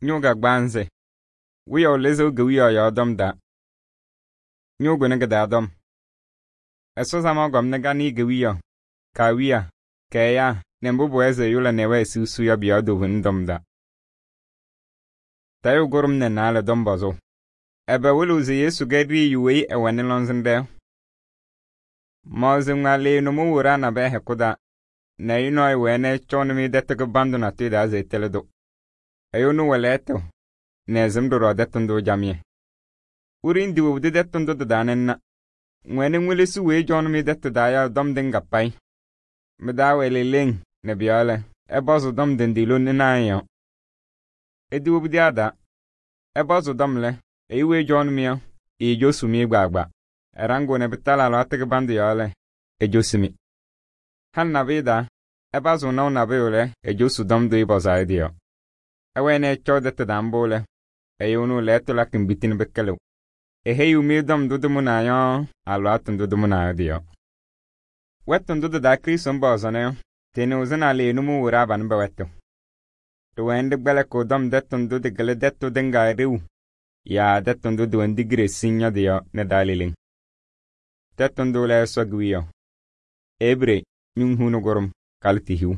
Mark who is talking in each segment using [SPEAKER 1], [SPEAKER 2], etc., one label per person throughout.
[SPEAKER 1] Nyuga gbanze. Wiyo lezo gwiyo ya dom da. Nyugo nega da dom. Eso zama gom nega ni gwiyo. Kawiya. Kaya. Nembubu eze yula newe susu ya biya dovun dom da. Tayo gurum ne nale dom bazo. Ebe wuluzi Yesu gedri yuwe ewane lonzende. Mozi ngale numu wura na behe kuda. Na inoi wene chonumi detege bandu na tuida ze teledo. Ayonu waleto. Nezimdo ro detundo jamye. Urin diwude detundo dadanenna. Mwene ngwilisu we chonumi detudaya dom denga pai. Medawe leleng ne biale. Ebozo dom dendilo ninayo. Ediwubdi ada. Ebozo domle. Ewe chonumi ejo sumi gbagba. Erango ne betala lo atege bandu yale. Ejo sumi. Han nabida. Ebazo no nabeole. Ejo sudom do iboza idio. Ewene chodete dambole. Eyunu leto la kimbitin bekelo. Eheyu midom dudumunayo. Alwatun dudumunayo dio. Wetun dudu da krison bozane. Tenu zana le numu uraban beweto. Duwende gbele kodom detun dudu gele detu denga riu. Ya detun dudu wendigre sinya dio ne daliling. Detun dule sogwiyo. Ebre nyung hunu gorum kaltihiu.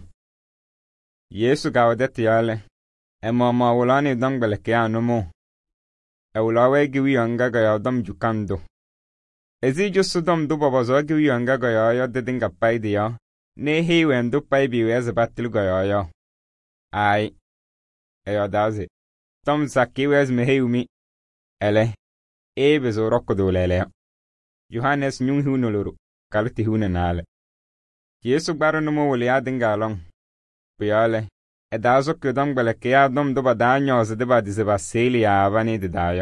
[SPEAKER 1] Yesu gawa detu yale. Ma wulani dong beleke anumu. Ewulawe giwi angaga ya dom jukando. Ezi jusu dom du babazo giwi angaga ya dedinga paidi ya. Ne hiwen du paibi weze batilga ya. Ai. Eyo dazi. Tom saki wez meheumi. Ele. Bezo roko lele. Yohanes nyung hunuluru. Kalti hunenale. Yesu baro numu wuli adinga along. Buyale. Edazo kudom beleke ya dom doba danyo zedeba dizeba seli ya avani didayo.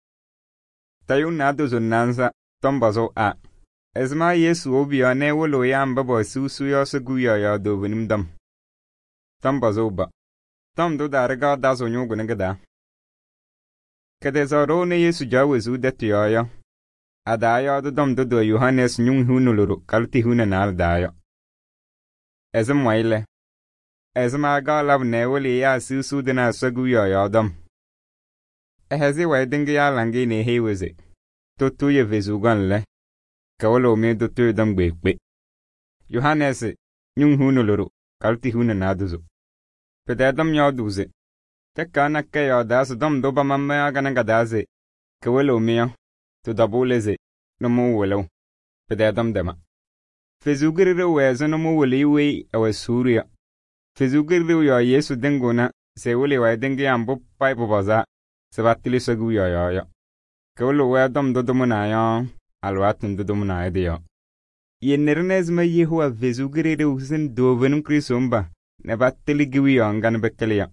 [SPEAKER 1] Tayu nadu zunanza tombazo a. Ezma Yesu obiyo ne wolo ya mbabo susu yo seguyo ya dovinim dom. Tombazo ba. Tom do dariga dazo nyugu negada. Kadezaro ne Yesu jawezu detu yo. Adayo do dom do Yohanes nyung hunuluru kalti hunenal dayo. Ezem waile. Ezma galab ne woli ya susu dina seguyo ya dom. Ehezi waidingi ya langi ne heweze. Tutu ye vezugan le. Kawolo me tutu dam gbekbe. Yohanes nyung hunuluru kalti hunenaduzo. Pedadam yaduze. Tekana ke yadas dom doba mamma ya ganagadaze. Kawolo me to dabuleze. Nomu welo. Pedadam dema. Fezugiri weze nomu woli we awasuria. Fezugiri ya Yesu dengona se woli waidingi ambu paipo baza. Sebatili segu ya. Kawlo we dom dodomuna ya. Alwatun dodomuna dio. Ye nernez me yehu a vezugiri usin dovenum krisumba. Nebatili giwi ya ngan bekelia.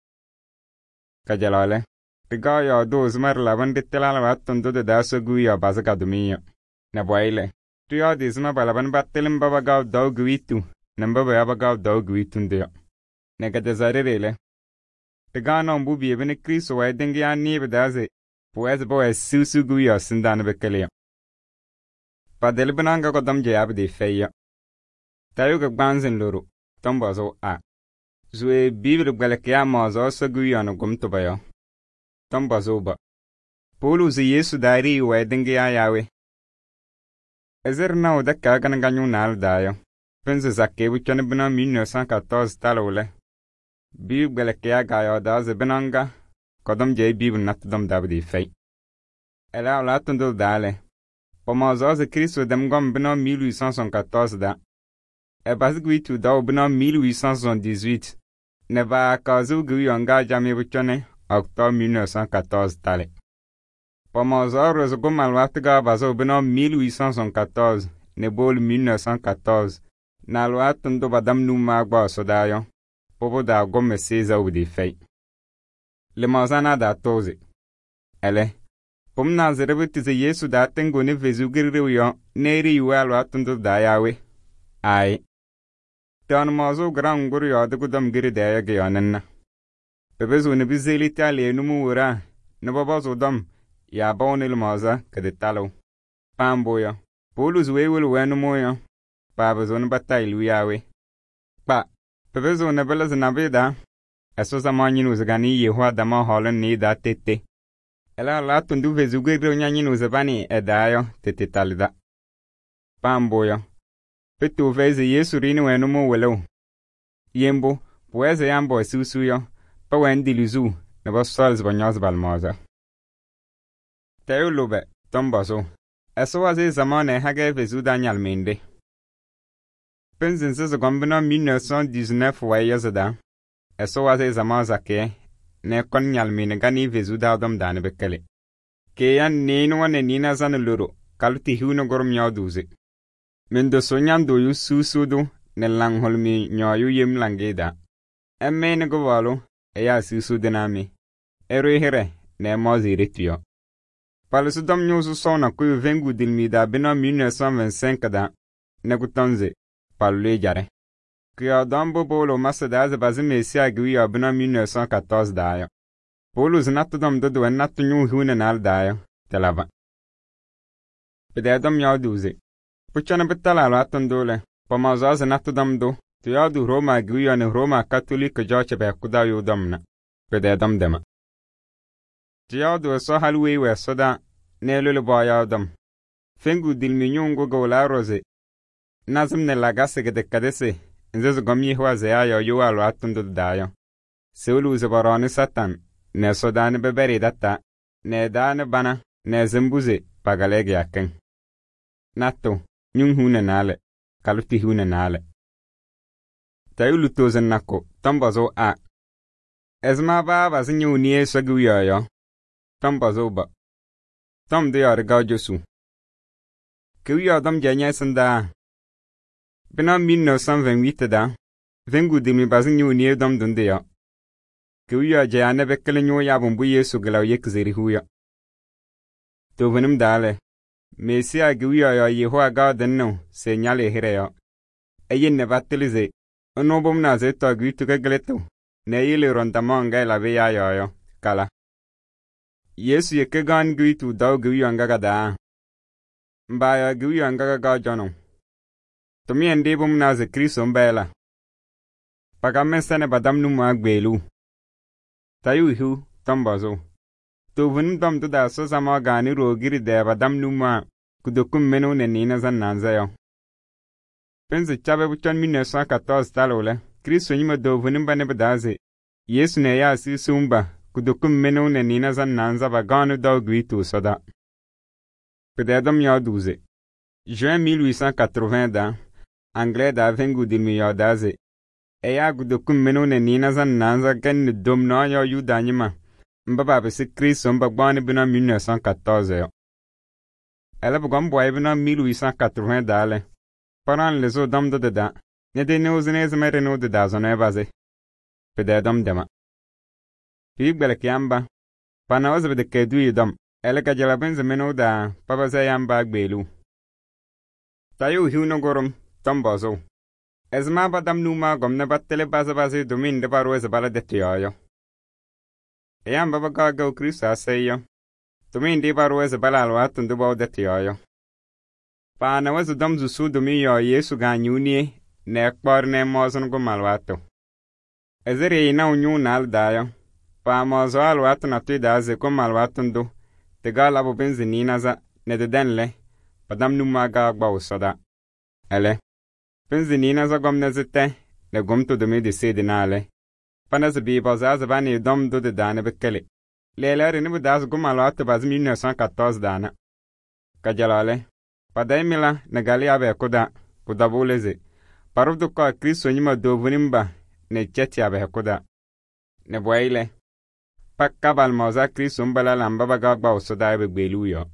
[SPEAKER 1] Kajalale. Tiga ya doz marlaban ditila alwatun dodo da segu ya bazagadumiya. Nebaile. Tu ya dizma balaban batilim babagaw daw gwitu. Nembaba ya bagaw daw gwitun dio. Negadezarele. Tegana mbubi ebene Kristo wa dengi ya nibe daze. Poez boe susu guya sindana bekelia. Padel benanga kodam jayab de feya. Tayo gbanzin loro. Tombazo a. Zwe bibil gweleke ya mazo sa guya no gumtobayo. Tombazo ba. Polu zi Yesu dari wa dengi ya yawe. Ezer na odaka ganganyu nal dayo. Penze zakke wuchane bena 1914 talole. Bib gelekea gayo da ze benanga. Kodom jay bib natdom dabdi fei. Ela olatundul dale. Pomazo ze Kristo dem gom bena 1814 da. E basgwitu da bena 1878. Neba kazu gwi yonga jami wuchane. Octobre 1914 tale. Pomazo rozogom alwatga bazo bena 1814. Nebol 1914. Na alwatundo badam numa gba sodayo. Popo da gome seza udi fei. Le mazana da toze. Ele. Pom na zerebutize Yesu da tengo ne vezugiri yo. Neri yuwalo atundo da yawe. Ai. Tan mazo gran guru yo de gudam giri da ya gyanenna. Bebezo ne bizeli tali numu wura. Ne babazo dam. Ya bawne le maza kade talo. Pamboya. Polus wewulu wenumoya. Pabezo ne batailu yawe. Pa. Pepezo ne bela zinabeda. eso zamani uzgani Yehua dama holen ni da tete. Ela la tundu vezugero nyanyi uzabani edayo tete talida. Pamboyo. Petu veze Yesu rini wenumu welo. Yembo, pueze yambo susuyo, pa wendi luzu, nebo sols banyos balmoza. Teo lobe, tombaso. Eso waze zamane hage vezu danyal mende. Penzinse zagombina 1919 wayezada. Eso waze zaman zake, ne kon nyal mende gani vezu dadom dane bekele. Keyan nenu wane nina zan luro, kaluti huno gorum yauduze. Mendo sonyan doyu susudu, ne lang holmi nyoyu yem langeda. Emme ne govalo, eya susudu nami. Ero here, ne mozi retio. Palisu dom nyusu sona kuyu vengu dilmi da bina 1925 da, ne kutonze, palule jare. Kuya dombo bolo masadaze bazi mesia gwiya bina 1914 da ayo. Polo zinatu dom dodo en natu nyu hune nal da ayo, telava. Pede dom yauduze. Puchana betala lo atondole, pamazo zinatu dom do, tu yaudu Roma gwiya ne Roma katolika joche be kuda yu domna. Pede dom dema. Tiyaudu so halwe we soda ne lulu boyaudam. Fengu dilmi nyungu gola rose. Nazum ne lagase gede kadese. Nzezu gomi huwa zeayo yuwa atundu dayo. Seulu zebarani satan. Ne soda ne beberi data. Ne da ne bana. Ne zembuze pagalege yaken. Nato. Nyung hune nale. Kaluti hune nale. Tayulu tozen nako. Tombazo a. Ezma baba zinyu niye sagu yoyo. Tombazo ba. Tom de yar ga josu. Kuya dam janya sanda. Bina 1928 da. Vengu dimi bazin yu niye dam dunde ya. Kuya jayane bekele nyo ya bumbu Yesu galaw yekzeri huya. To venim dale. Mesia kuya ya Yehua ga denno se nyale hire ya. Eyen ne batelize. Ono bom na ze to gitu gagleto. Ne yele rondamanga la be ya kala. Yesu yeke gan gitu daw gitu angaga da. Mbaya gitu angaga ga jono. Tomi ende bom na ze Kristo mbela. Pagamen sene badam numu agbelu. Tayu hu tombazo. To vunum dom to da so sama gani rogiri de badam numu kudokum meno ne nina zan nanzayo. Penze chabe buchon 1914 talole. Kristo nyima do vunum bane badaze. Yesu ne ya si sumba. Kudokum meno ne nina zan nanza ba ganu daw gitu soda. Pededom yauduze. Juin 1880 da. Anglais da vengu dilmi yaudaze. Eya kudokum meno ne nina zan nanza gen dom no ya yudanyima. Mbaba besi Kristo mba gbani bina 1914 yo. Ele bugam boy bina 1880 dale. Paran lezo dam do da. Nede neuzine zmere no da zone baze. Pededom dema. Pigbele kiamba. Pana ozbe de kedu yudam. Ele ka jalabenze meno da papa za yamba gbelu. Tayu hiuno gorum tombazo. Ezma badam numa gomne battele baza domin de baro ezbala de tiyo. Eyamba baga go Krista seyo. Domin de baro ezbala alwatun de bawo de tiyo. Pana wazu dam zu domin yo Yesu ganyuni ne akbar ne mozon go malwato. Ezere ina unyu nal dayo. Pa mozo alwatu na tuidaze ko malwatu te gala bo benzinina za ne de denle padam numa ga agba usoda. Ele. Benzinina za gomne zete ne gomto de me de sede nale. Pana ze bi baza za bani dom do de dane bekele. Lele re ne budaz go malwatu baz 1914 dana. Kajalale. Padaimila ne gali abe koda kudabuleze. Paruvdu ko Kristo nyima do vunimba ne cheti abe koda. Ne boile. Pakka balmoza Kristo mbala lamba baga gba usoda ebe gbelu yo.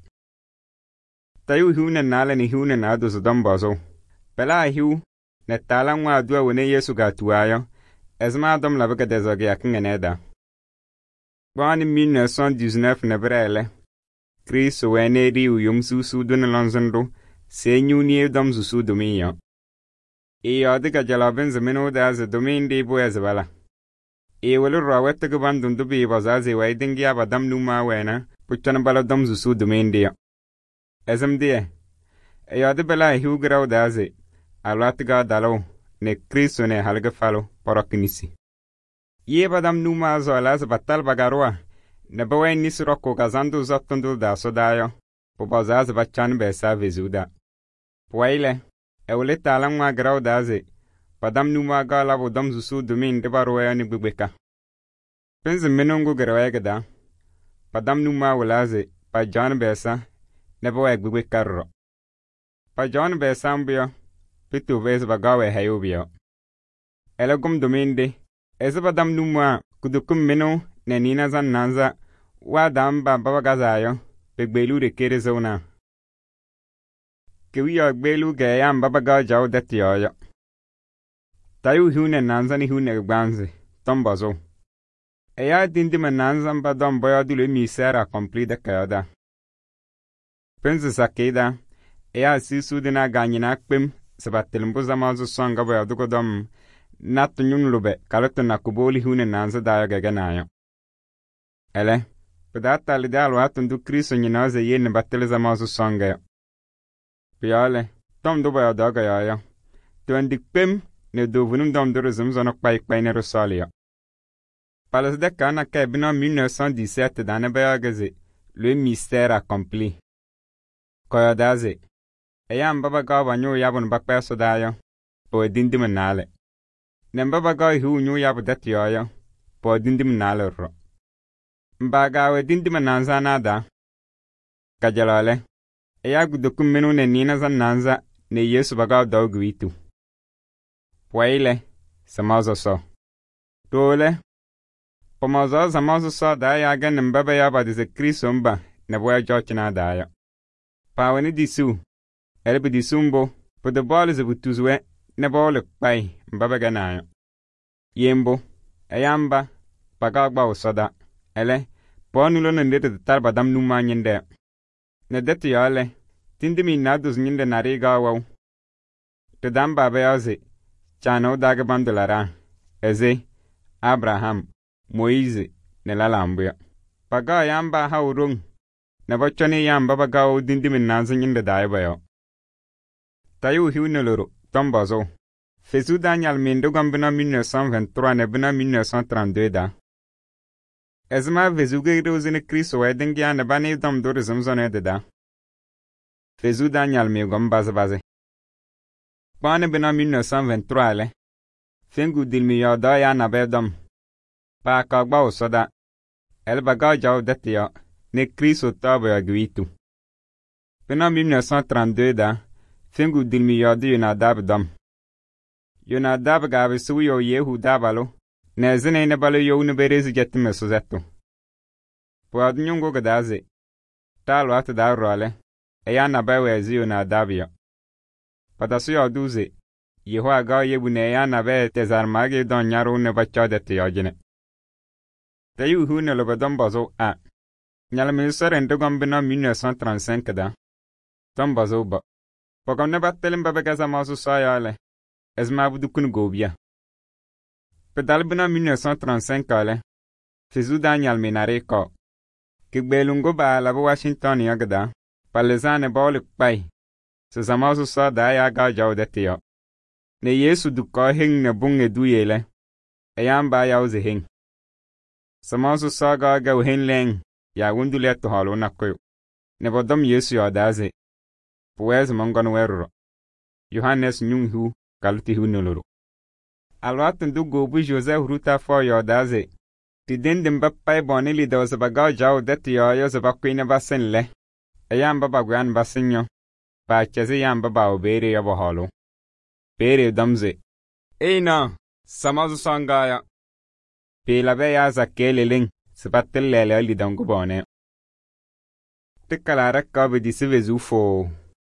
[SPEAKER 1] Tayu hiu nale ni hiu na ado zodombozo. Pela hiu ne tala nwa adua wene Yesu gatuayo. Ezma adom labaga dezoge yakingeneda. Bwani 1919 ne brele. Kristo wene riu yum susu dune lonzendo. Se nyuni edom susu domiyo. Iyo diga jalabenze meno da ze domin di bo ezbala. Welu rawette ke bandun dubi bazaze wa idingi abadam numa wena puchana bala dam zusu dumendia. Ezem die. Eyade bela hiugraw daze. Alwatga dalo ne Kristo ne halga falo porokinisi. Ye badam numa zola batal bagarwa. Ne bawe nisroko gazandu zottundu da sodayo. Po bazaz bachan besa vezuda. Poile, ewle talang ma graw daze. Badam numa gala bodam zusu dumin de barwe ni bubeka. Penzi menungu grawegda. Badam numa walaze, pa John besa, ne bawe bubeka ro. Pa John besa mbio, pitu vez bagawe hayubio. Elegum duminde, eze badam numa kudukum menu ne nina zan nanza, wa damba babagazayo, begbelu de kere zona. Kiwiyo gbelu gayam babaga jaw detiyoyo. Tayu hune nanza ni hune gbanzi, tombazo. Eya dindi mananza mbadom boyo dule misera complete kayoda. Penzi sakeda, eya sisu dina ganyina kpem, sabatelimbo zamazu songa boyo dugodom, natu nyunlube, kaloto nakuboli hune nanza dayo gaganayo. Ele, pedata lidalo atundu kriso nyinaze yene batele zamazu songa. Piale, tom do boyo doga yoyo. Tuandik pem, ne dovunum dom dorizum zonok pay ne rosalia. Palas de Cana Cabina 1917 dans Nebeagaze, le mystère accompli. Koyodaze. Eyam babaga wanyu yabun bakpa sodayo, po dindimanale. Nembabaga hu nyu yabu detioyo, po dindimanale ro. Mbaga we dindimananza nada. Kajalale. Eyagu dokumenu ne nina zananza, ne yesu baga dogwitu. Poile, samazo so. Tole. Pomozo zamazu so daya ga nembaba ya ba dize Kristo mba ne boya jochina daya. Pawani disu. Elbe disumbo. Po de bol ze butuzwe ne bol kpai mbaba ga nayo. Yembo. Ayamba. Pagagba usoda. Ele. Ponulo ne ndete tarba dam numa nyende. Ne dete yale. Tindimi nadus nyende nariga waw. Te dam baba yaze. Chano daga bandolara. Eze. Abraham. Moise ne lalambuya. Paga yamba haurung. Ne bochoni yamba baga dindimin nanzin yinde daibayo. Tayu hiu ne loro, tombazo. Fesu Daniel mendo gambina 1923 ne bina 1932 da. Ezma vesu geiru zine Kristo wedengia ne bani dam dori zimzone de da. Fesu Daniel me gambaze baze. Bane bina 1923 le. Fengu dilmi yoda ya nabedam. Pa kagba usoda. El baga jaw detiyo. Ne Kristo tabo ya gwitu. Pena 1932 da. Fengu dilmi yodi Yonadab dam. Yonadab gabe suyo Yehu dabalo. Ne zine ne balo yo unuberezi jetime suzetu. Po adnyungo gadaze. Talo atu da role. Eya nabewe ezi Yonadab ya. Padasu yoduze. Yehu aga yebu ne eya nabe tezarmage don nyaro ne bacha detiyo jine. Tayu hu ne lobadom bazo a. Nyalmi sore ndogom bina 1935 da. Tom bazo ba. Pogom ne battelim babagaza masu sayale. Ezma budukun gobia. Pedal bina 1935 ale. Fizu Daniel minare ko. Kigbelungo ba labo Washington yagda. Palezane boli kpai. Se zamasu sa da ya ga jawdetiyo. Ne Yesu dukko hing ne bunge duyele. Eyamba yawze hing. Samasu saga ga hen leng ya wundu leto halo nakoyo. Ne bodom Yesu ya daze. Puwez mongon werro. Yohannes nyunghu kaluti hunuluru. Alwatun du gobu Joseph ruta fo ya daze. Ti dendem bappai bonili da zabaga jaw deti ya zabakwine basen le. Eyamba bagwan basinyo. Ba cheze yamba ba obere ya bohalo. Bere damze. Eina samasu sangaya. Pela beya zakele ling, sipatel lele li dangu bone. Tikala rekka bidi sivezu fo.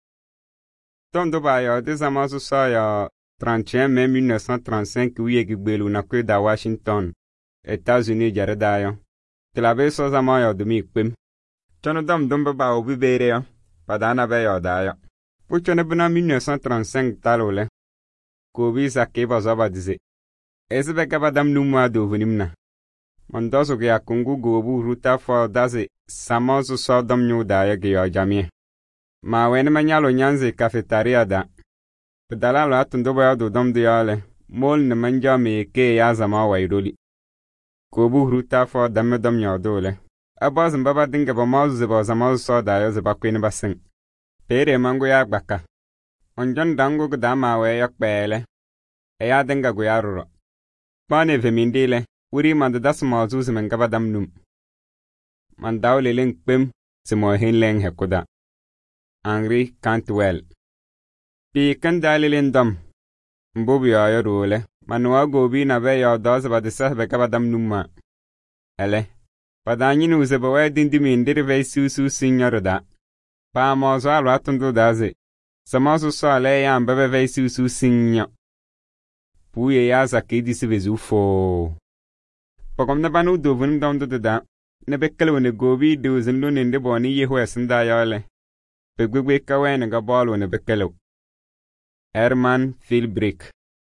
[SPEAKER 1] Tom do bayo de zamasu sa ya 31 mai 1935 wiye gigbelu na kwe da Washington, États-Unis jareda yo. Tilabe so zama yo dumi kpem. Chono dam dumba ba obi bere yo, padana be yo da yo. Puchone bina 1935 talole. Kobi zakeba zaba dize. Ezebe kaba dam numwa dovunimna. Mondoso ke akungu gobu ruta fo daze samosu so dam nyu da ya ge jamie. Ma wen manyalo nyanze cafetaria da. Pedala lo atundo ba do dam de yale. Mol ne manja me ke ya zama wairoli. Kobu hruta fo damme dom nyodole. Abaz mbaba dinga ba mazu zeba zamazu soda yo zeba kwini basing. Pere mangu ya gbaka. Onjon dangu gudama we yok bele. Eya dinga guyaruro. Bane vemindile. Uri manda das mazu zimengaba damnum. Mandawle ling pim simo hinleng hekuda. Henry Cantwell. Pi kandalilin dom. Mbubi yo rule. Manuwa gobi na be yo doz ba disah be kaba damnumma. Ele. Padanyin uzeba we dindimi indiri ve susu sinyorda. Pa mozo alwa tundu daze. Samasu sole ya mbebe ve susu sinyo. Puye ya zakidi si vezu fo. Pakom na banu dovun domdu da. Ne bekkelu ne gobi dozin lu ninde boni yehu esinda yole. Begwegwe kawe ne gabolu ne bekkelu. Herman Philbrick.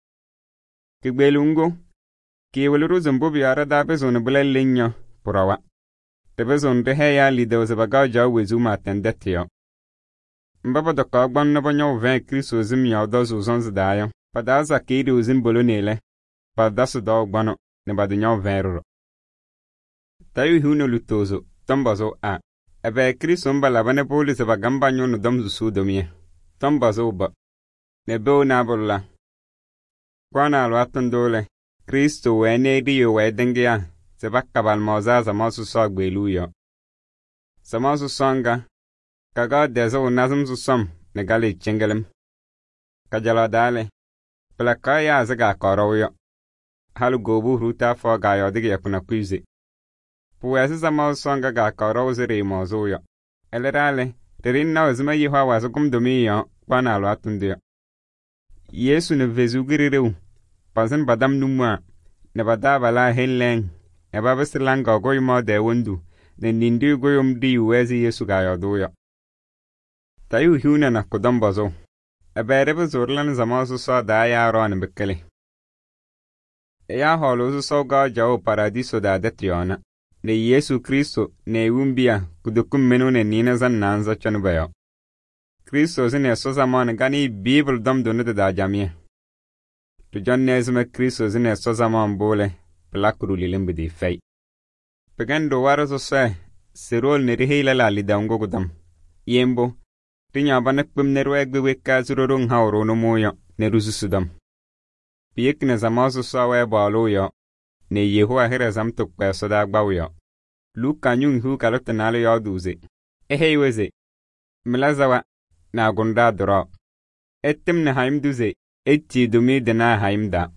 [SPEAKER 1] Kigbelungo. Kiweluru zumbubi ara da bezone bule linyo. Purawa. Tebezon de heya lido zebaga jaw wezuma tendetio. Mbaba doka gban na banyo 20 Kristo zim ya dozo zonz dayo. Padaza kiri uzin bolonele. Padasu do gbano ne badinyo 20 ro. Tayu huno lutozo tombazo a. Ebe Kristo mbala bane poli zebagamba nyo no domzu sudomie. Tombazo ba. Nebo na bolla. Kwana alwatondole. Kristo wene diyo wedengia. Sebakabal mozaza masu sogbeluyo. Samasu songa. Kaga dezo nazum susam negali chengelem. Kajala dale. Pelakaya zaga koroyo. Halu gobu ruta fo gayo digi yakuna kuizi. Puwesi samasu songa ga koroyo ziri mozuyo. Elerale. Ririn na uzima yihwa wazukum domiyo. Kwana alwatundiyo. Yesu ne vezugiriru. Pasen badam numwa. Ne badabala hilleng. Eba besilang goy mo de wundu. Ne nindi goyum di wezi Yesu gayo duyo. Tayu hiuna na kudombazo. Eba rebe zorlan zamasu so da ya ron bekele. Ya holo so ga jawo paradiso da detriona. Ne Yesu Kristo ne wumbia kudukum menu ne nina zan nanza chanubayo. Kristo zine so zaman gani Bible dom donu da jamie. Tu jonnezme Kristo zine so zaman bole. Plakuru lilimbi di fei. Pegando warazo se, sirol ne rihila la li daungo gudam. Yembo, rinya banek pim neru egbe weka zururung hauro no moyo, ne rususudam. Piyek ne zamazu sawe balo yo, ne yehu ahire zamtuk peso da gbaw yo. Luka nyung hu kalute nale yo duze. Ehey weze, milazawa, na gunda duro. Ettim ne haim duze, etchi dumi dena haim da.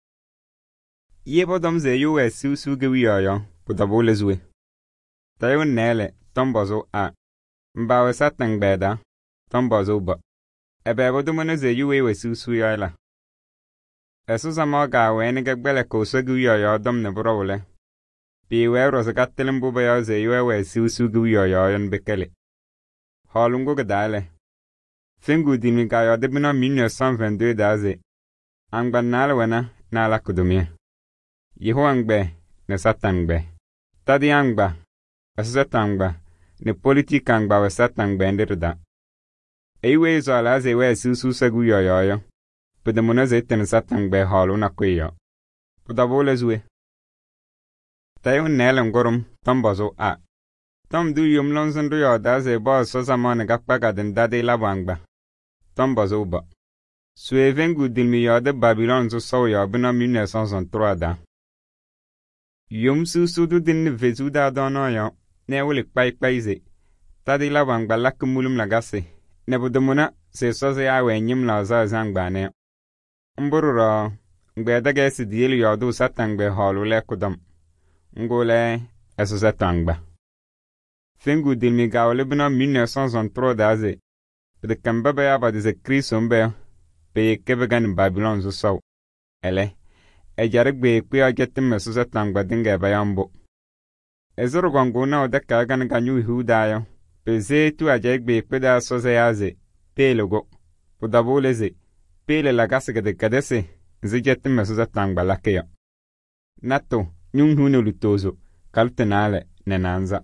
[SPEAKER 1] Yebo dom ze yuwe su gewiyo, pudabule zwe. Tayo nele, tombozo a. Mbawe satang beda, tombozo ba. Ebebo dumone ze yuwe we su yoyla. Esu zamoga weni gegbele koso gewiyo dom ne brole. Piwe rozagatelem bube yo ze yuwe we su gewiyo yon bekele. Holungo gedale. Fingu dimiga yo debina 1922 daze. Angban nale wena, nala kudomie. Yehoangbe ne satangbe. Tadi angba, asatangba, ne politika angba we satangbe ndirda. Ewe zo alaze we susu sagu yoyo. Pedemona zete ne satangbe halu na kuyo. Pudabole zwe. Tayo nele ngorum, tombozo a. Tom du yum lonzen du yo daze bo so zamane gakpaga den dade labangba. Tombozo ba. Suevengu dilmi yo de Babylon zo so yo bina 1963 da. Yum susu din vezu da dono yo, ne wulik paize. Tadi la wangba lak mulum lagase, ne budumuna se soze ya wenyim la za zangba ne. Mbururo, ngbe daga si diel yo du satangbe holu le kudam. Ngole, esu satangba. Fingu dilmi gawle bina 1963 daze. Pede kambaba ya ba de Kristo mbe, pe kebegan Babylon zo saw. Ele. Ejarigbe kwe agetim mesuza tangba dinga bayambo. Ezuru gongo na odeka gan ganyu hudayo. Peze tu ajarigbe kwe da soze yaze. Pelogo. Pudabuleze. Pele lagase gade kadese. Zigetim mesuza tangba lakeyo. Nato, nyung hune lutozo. Kaltenale, nenanza.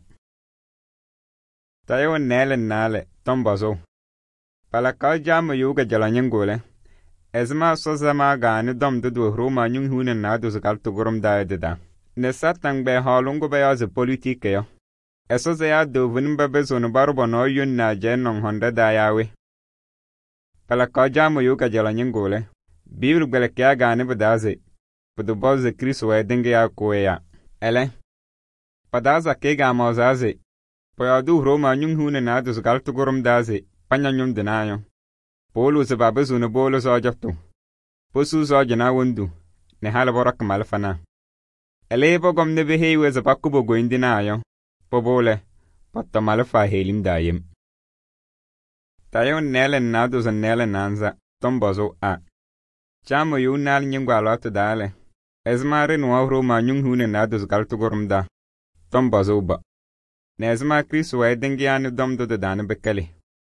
[SPEAKER 1] Tayo nale, tombazo. Palakal jama yuga jalanyengole. Ezma so zama gani dom dudu hruma nyung hunen na du zakal tugurum da. ne Satan be halungu be yaze politike yo. Eso se ya dovin be bezonu barubo no yun na je non honda da yawe. Pala ka jamu yuka jala nyingole. Bibli gbele kya gane bedaze. Pudu boze Kristo we dinge ya koe ya. Ele. Padaza ke ga mozaze. Po ya du Roma nyung hune na dus galtu gurum daze. Panya nyum dinayo. Polu se babezonu bolo so jaftu. Posu so jana wundu. Ne hala borak malfana. Ele bogom ne behewe za pakubo goindinayo. Pobole. Patta malfa helim dayem. Tayo nele nadu za nele nanza. Tombozo a. Chamo yu nal nyingwalot dale. Ezmare nuwa Roma nyung hune nadu z galtu gurum da. Tombozo ba. Ne ezma Kristo wa edengi anu domdo de dane bekele.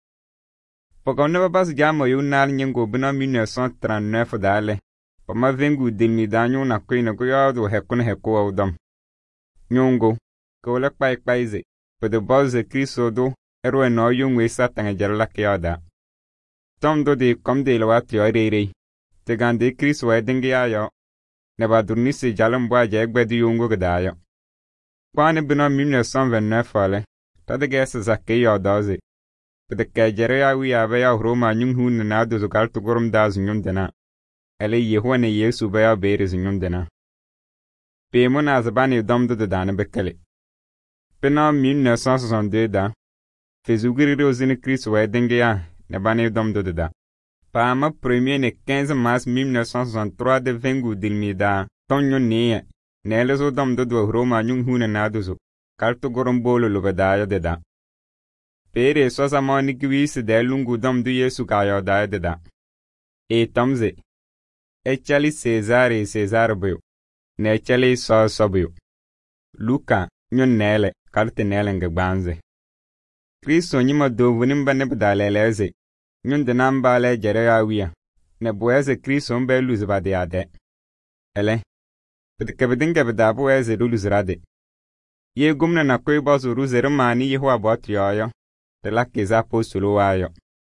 [SPEAKER 1] Pogom ne babas jamo yu nal nyingo bina 1939 dale. Pama vengu dilmi danyo na kuina kuyado hekune hekuwa udam. Nyongo. Kole kpai ze. Pede boze Kristo do. Erwe no yung we satanga jarla kiyada. Tom do de kom de lo atri oirei. Te gande Kristo wa edengi ayo. Ne ba durnisi jalam bwa je egbedi yungo gadayo. Kwane bina 1929 fale. Tade gese zake yo doze. Pede kajere ya wi abe ya Roma nyung hun na do zo galtu gurum da zunyum dena. Ele Yehowa Yesu be ya bere zunyum dena. Pe mo na zabani dom do de dane bekele. Pena 1962 da. Fezugiri rozini Kristo wa edengi ya. Ne bani dom do de da. Pama premier ne 15 mars 1963 de vengu dilmida. Tonyo neye. Nele zo dom do Roma nyung hune na do zo. Kaltu gorom bolo lo bedaya de da. Pere sosa mani gwisi de lungu dom do Yesu kaya da de da. E tamze. Echali Cesare bio. Ne echali so bio. Luka nyon nele. Kalte nele nge gbanze. Kristo nyima do vunim bane bedaleleze. Nyon de namba le jere ya wia. Ne boeze Kristo mbe luziba de ade. Ele. Bedikabedinga bedabu eze luluzirade. Ye gumna na koi bozu ruzere mani yehu abot yoyo. De la keza apostolo wayo.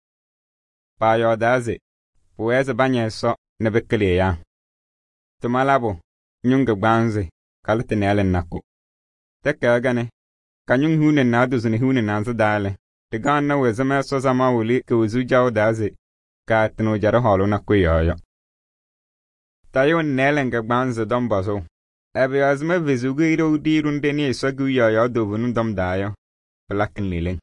[SPEAKER 1] Pa yo daze. Boeze banye so ne bekele ya. Tumalabo. Nyunga gbanze. Kalte nele nako. Teke agane. Kanyung hune nadu zune hune nanza dale. De ganna wezame so zama wuli ke wuzu jaw daze. Ka tino jara holo na kuyoyo. Tayo nele nga gbanze dombazo. Ebe azme vizugu iro dirun deni esagu yoyo dovunun dom dayo. Blakin liling.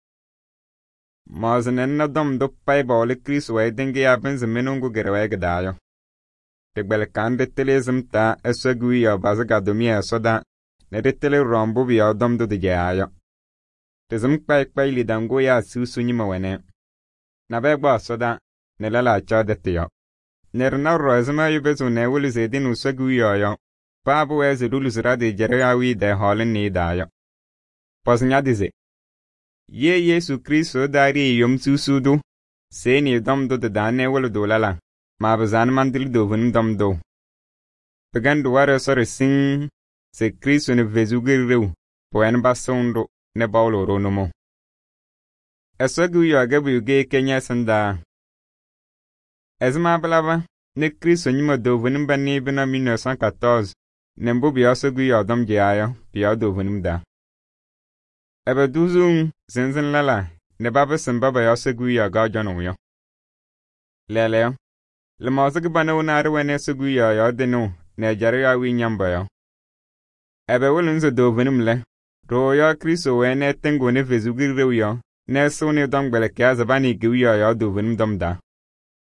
[SPEAKER 1] Mazen na dom do pay bole Kris we dengi abenze menungu gerwege dayo. De belkande telezum ta esagu yo bazaga domi esoda. Ne de tele rombo biya dom do de jayo. Tezum kpai lidango ya susu nyima wene. Na begba soda ne lala cha de tiyo. Nerna rozma yubezu ne wuli zedin usagu yoyo. Pabu eze luluzira de jereyawi de holin ni dayo. Posnya dize. Ye Yesu Kristo dari yom susudu. Se ni dom do de dane wulu do lala. Ma bazan mandil do vun dom do. Pegan do ware sore sing. Se Kristo ne vezugir rew. Poen basondo. Ne baulo ronomo. Esagu yo agabu yuge kenya sanda. Ezma balaba. Ne Kristo nyima do vunim bani bina 1914. Nembo biya esagu yo dom jayo. Biya do vunim da. Ebe duzung zinzin lala. Ne baba simbaba yo esagu yo ga jono yo. Lele. Le mozag bana unare wene esagu yo deno. Ne jare yo wi nyamba yo. Ebe wulunzo do vunim le. Roya Kristo wene tengo ne vezugir rew yo. Ne so ne dom gbele kya zabani giw yo do vunim dom da.